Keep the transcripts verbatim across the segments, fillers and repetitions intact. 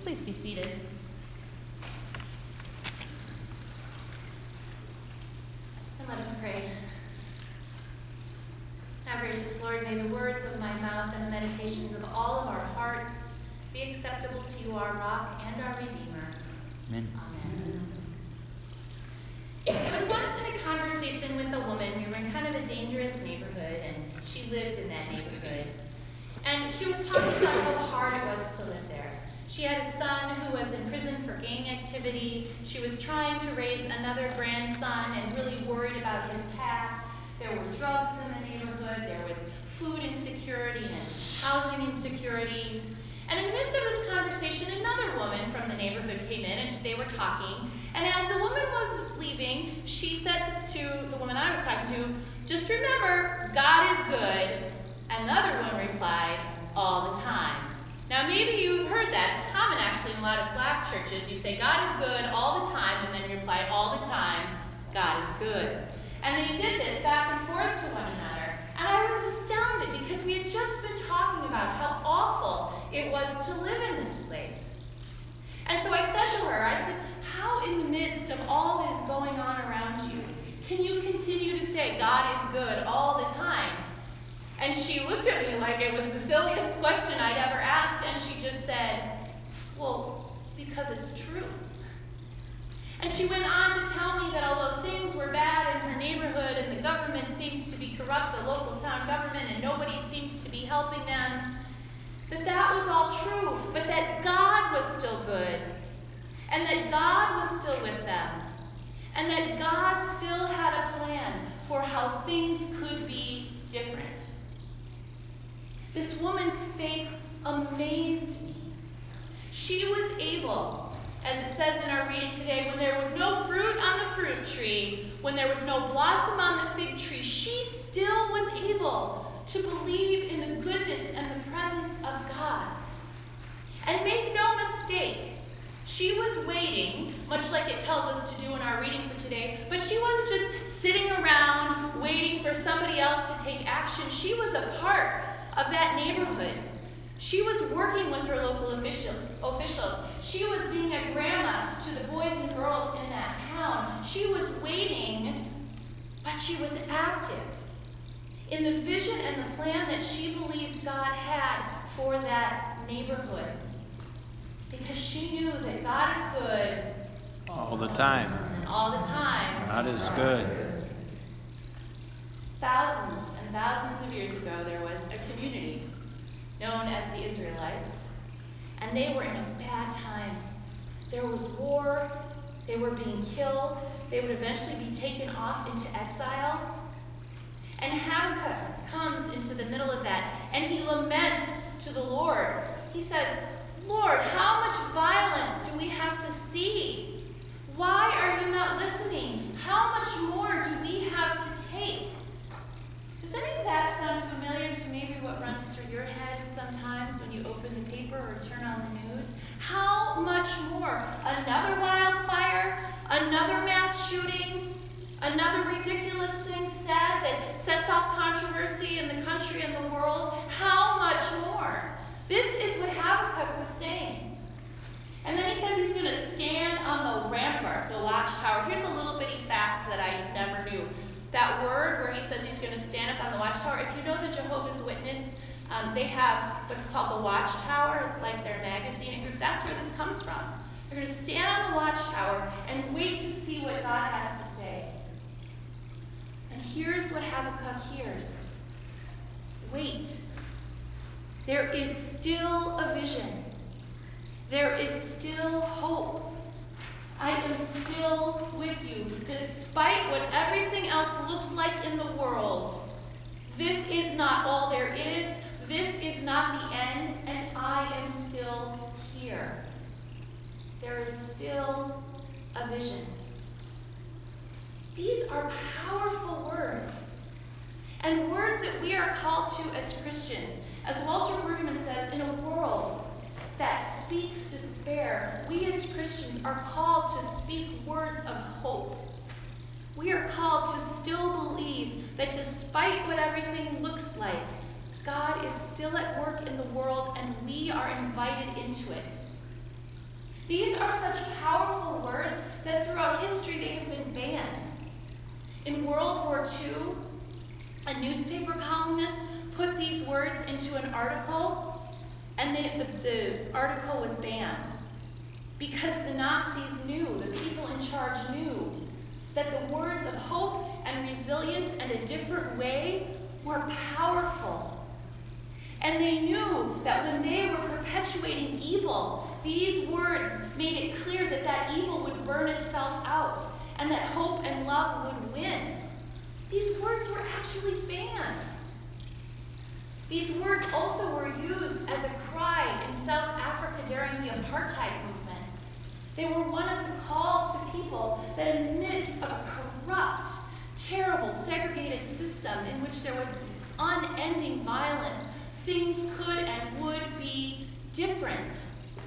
Please be seated. And let us pray. Now, gracious Lord, may the words of my mouth and the meditations of all of our hearts be acceptable to you, our rock and our Redeemer. Amen. Amen. I was once in a conversation with a woman. We were in kind of a dangerous neighborhood, and she lived in that neighborhood. And she was talking about how hard it was to live there. She had a son who was in prison for gang activity. She was trying to raise another grandson and really worried about his path. There were drugs in the neighborhood. There was food insecurity and housing insecurity. And in the midst of this conversation, another woman from the neighborhood came in, and they were talking. And as the woman was leaving, she said to the woman I was talking to, "Just remember, God is good." And the other woman replied, "All the time." Now, maybe you've heard that. It's common, actually, in a lot of black churches. You say, "God is good all the time," and then you reply, "All the time, God is good." And they did this back and forth to one another. And I was astounded because we had just been talking about how awful it was to live in this place. And so I said to her, I said, "How in the midst of all that is going on around you, can you continue to say God is good all the time?" And she looked at me like it was the silliest question I'd ever asked, and she just said, "Well, because it's true." And she went on to tell me that although things were bad in her neighborhood and the government seemed to be corrupt, the local town government, and nobody seemed to be helping them, that that was all true, but that God was still good, and that God was still with them, and that God still had a plan for how things could be different. This woman's faith amazed me. She was able, as it says in our reading today, when there was no fruit on the fruit tree, when there was no blossom on the fig tree, she still was able to believe in the goodness and the presence of God. And make no mistake, she was waiting, much like it tells us to do in our reading for today, but she wasn't just sitting around waiting for somebody else to take action. She was a part of that neighborhood. She was working with her local official, officials. She was being a grandma to the boys and girls in that town. She was waiting, but she was active in the vision and the plan that she believed God had for that neighborhood. Because she knew that God is good all the time. And all the time, God is good. Thousands and thousands of years ago, there was a community known as the Israelites, and they were in a bad time. There was war, they were being killed, they would eventually be taken off into exile. And Habakkuk comes into the middle of that, and he laments to the Lord. He says, "Lord, how much violence do we have to see? Why are you not listening? How much more do we have to take?" Does any of that sound familiar to maybe what runs through your head sometimes when you open the paper or turn on the news? How much more? Another wildfire? Another mass shooting? Another ridiculous thing said that sets off controversy in the country and the world? How much more? This is what Habakkuk was saying. And then he says he's going to stand on the rampart, the watchtower. Here's a little bitty fact that I never knew. That word where he says he's going to stand up on the watchtower, if you know the Jehovah's Witness, um, they have what's called the Watchtower. It's like their magazine group. That's where this comes from. They're going to stand on the watchtower and wait to see what God has to say. And here's what Habakkuk hears. Wait. There is still a vision. There is still hope. I am still with you, despite what everything else looks like in the world. This is not all there is. This is not the end, and I am still here. There is still a vision. These are powerful words, and words that we are called to as Christians. As Walter Brueggemann says, in a world that speaks despair, we as Christians are called to speak words of hope. We are called to still believe that despite what everything looks like, God is still at work in the world and we are invited into it. These are such powerful words that throughout history they have been banned. In World War Two, a newspaper columnist put these words into an article, and they, the, the article was banned because the Nazis knew, the people in charge knew, that the words of hope and resilience and a different way were powerful. And they knew that when they were perpetuating evil, these words made it clear that that evil would burn itself out and that hope and love would win. These words were actually banned. These words also were used as a cry in South Africa during the apartheid movement. They were one of the calls to people that in the midst of a corrupt, terrible, segregated system in which there was unending violence, things could and would be different.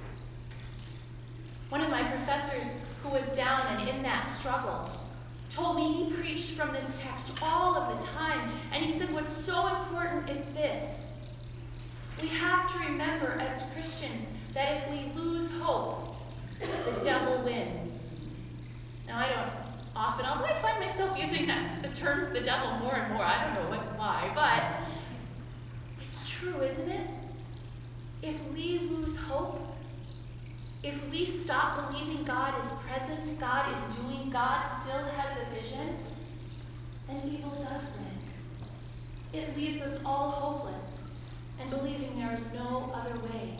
One of my professors who was down and in that struggle told me he preached from this text all of the time, and he said what's so important is this. We have to remember as Christians that if we lose hope, the devil wins. Now I don't often, although I find myself using that, the terms the devil more and more, I don't know what, why, but it's true, isn't it? If we lose hope, if we stop believing God is present, God is doing, God still has a vision, then evil does win. It leaves us all hopeless and believing there is no other way.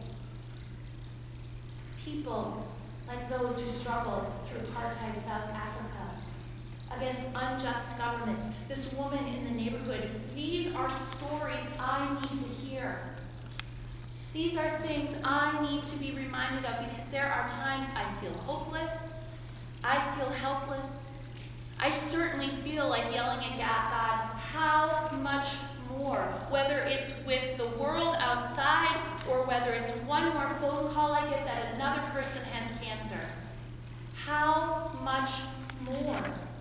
People like those who struggled through apartheid South Africa, against unjust governments, this woman in the neighborhood, these are stories I need to hear. These are things I need to be reminded of because there are times I feel hopeless, I feel helpless. I certainly feel like yelling at God, how much more? Whether it's with the world outside or whether it's one more phone call I get that another person has cancer. How much more?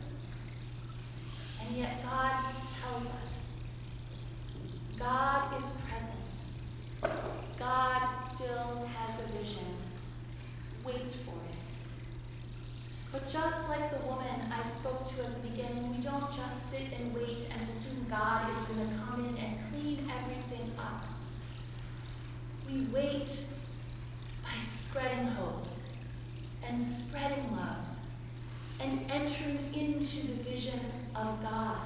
And yet God tells us, God is present. God still has a vision. Wait for it. But just like the woman I spoke to at the beginning, we don't just sit and wait and assume God is going to come in and clean everything up. We wait by spreading hope and spreading love and entering into the vision of God.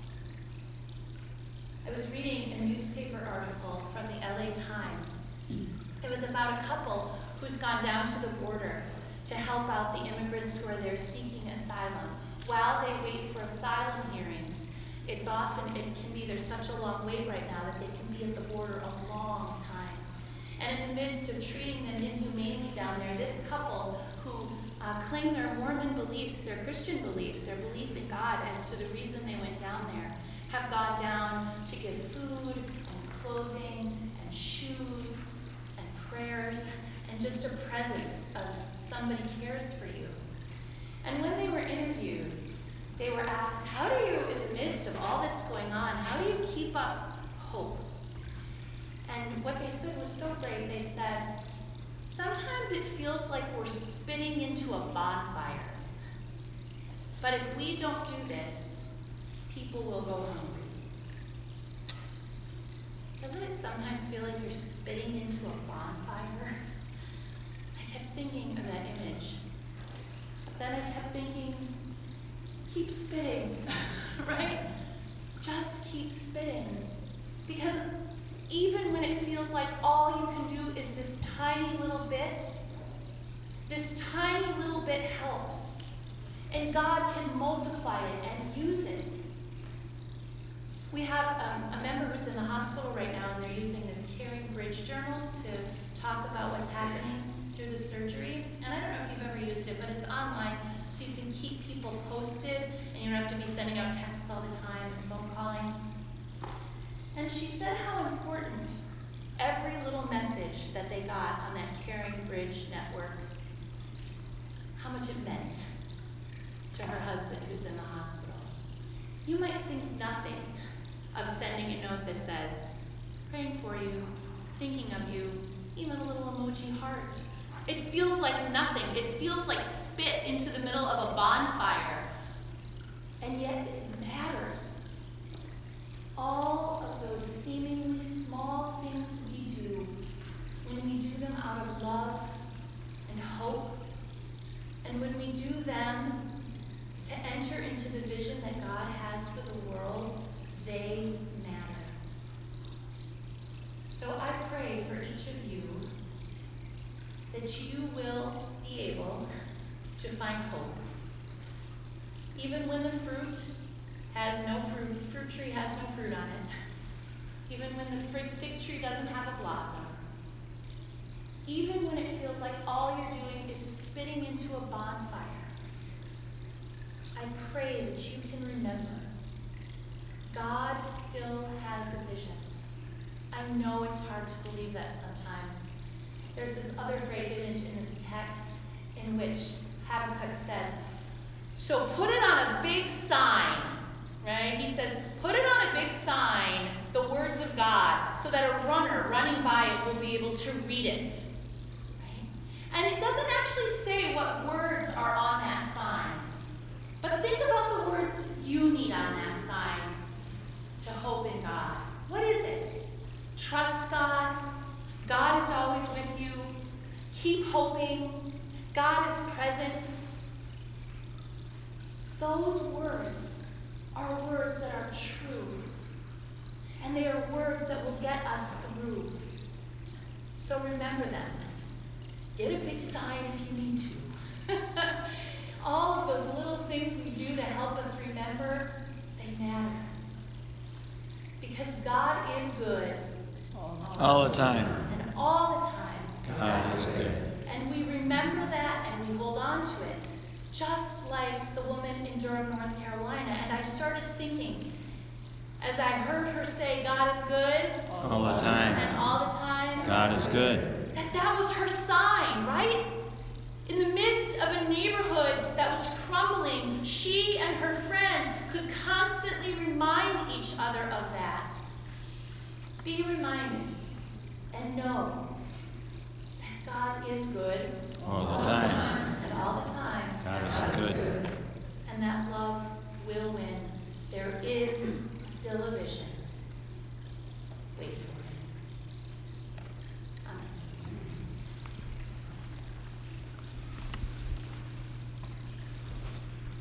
I was reading a newspaper article from the L A Times. It was about a couple who's gone down to the border to help out the immigrants who are there seeking asylum. While they wait for asylum hearings, it's often, it can be, there's such a long wait right now that they can be at the border a long time. And in the midst of treating them inhumanely down there, this couple who uh, claim their Mormon beliefs, their Christian beliefs, their belief in God as to the reason they went down there, have gone down to give food and clothing and shoes and prayers and just a presence of somebody cares for you. And when they were interviewed, they were asked, how do you, in the midst of all that's going on, how do you keep up hope? And what they said was so great. They said, sometimes it feels like we're spitting into a bonfire. But if we don't do this, people will go hungry. Doesn't it sometimes feel like you're spitting into a bonfire? I kept thinking of that image. Then I kept thinking, keep spitting, right? Just keep spitting. Because even when it feels like all you can do is this tiny little bit, this tiny little bit helps. And God can multiply it and use it. We have um, a member who's in the hospital right now, and they're using this Caring Bridge journal to talk about what's happening through the surgery. And I don't know if you've ever used it, but it's online, so you can keep people posted, and you don't have to be sending out texts all the time and phone calling. And she said how important every little message that they got on that Caring Bridge network, how much it meant to her husband who's in the hospital. You might think nothing of sending a note that says, praying for you, thinking of you, even a little emoji heart. It feels like nothing. It feels like spit into the middle of a bonfire. And yet it matters. All of those seemingly small things we do, when we do them out of love and hope, and when we do them to enter into the vision that God has for the world, they matter. So I pray for each of you that you will be able to find hope. Even when the fruit has no fruit, fruit tree has no fruit on it. Even when the fig, fig tree doesn't have a blossom. Even when it feels like all you're doing is spitting into a bonfire. I pray that you can remember God still has a vision. I know it's hard to believe that sometimes. There's this other great image in this text in which Habakkuk says, so put it on a big sign, right? He says, put it on a big sign, the words of God, so that a runner running by it will be able to read it. Right? And it doesn't actually say what words are on that sign. But think about the words you need on that sign to hope in God. What is it? Trust God. God is always with you. Keep hoping. God is present. Those words are words that are true. And they are words that will get us through. So remember them. Get a big sign if you need to. All of those little things we do to help us remember, they matter. Because God is good. All the time. And all the time. God is good. And we remember that and we hold on to it. Just like the woman in Durham, North Carolina. And I started thinking, as I heard her say, God is good. All the time. And all the time. God is good. That that was her sign, right? In the midst of a neighborhood that was crumbling, she and her friend could constantly remind each other of that. Be reminded and know that God is good All the time. and all the time. God is good. And that love will win.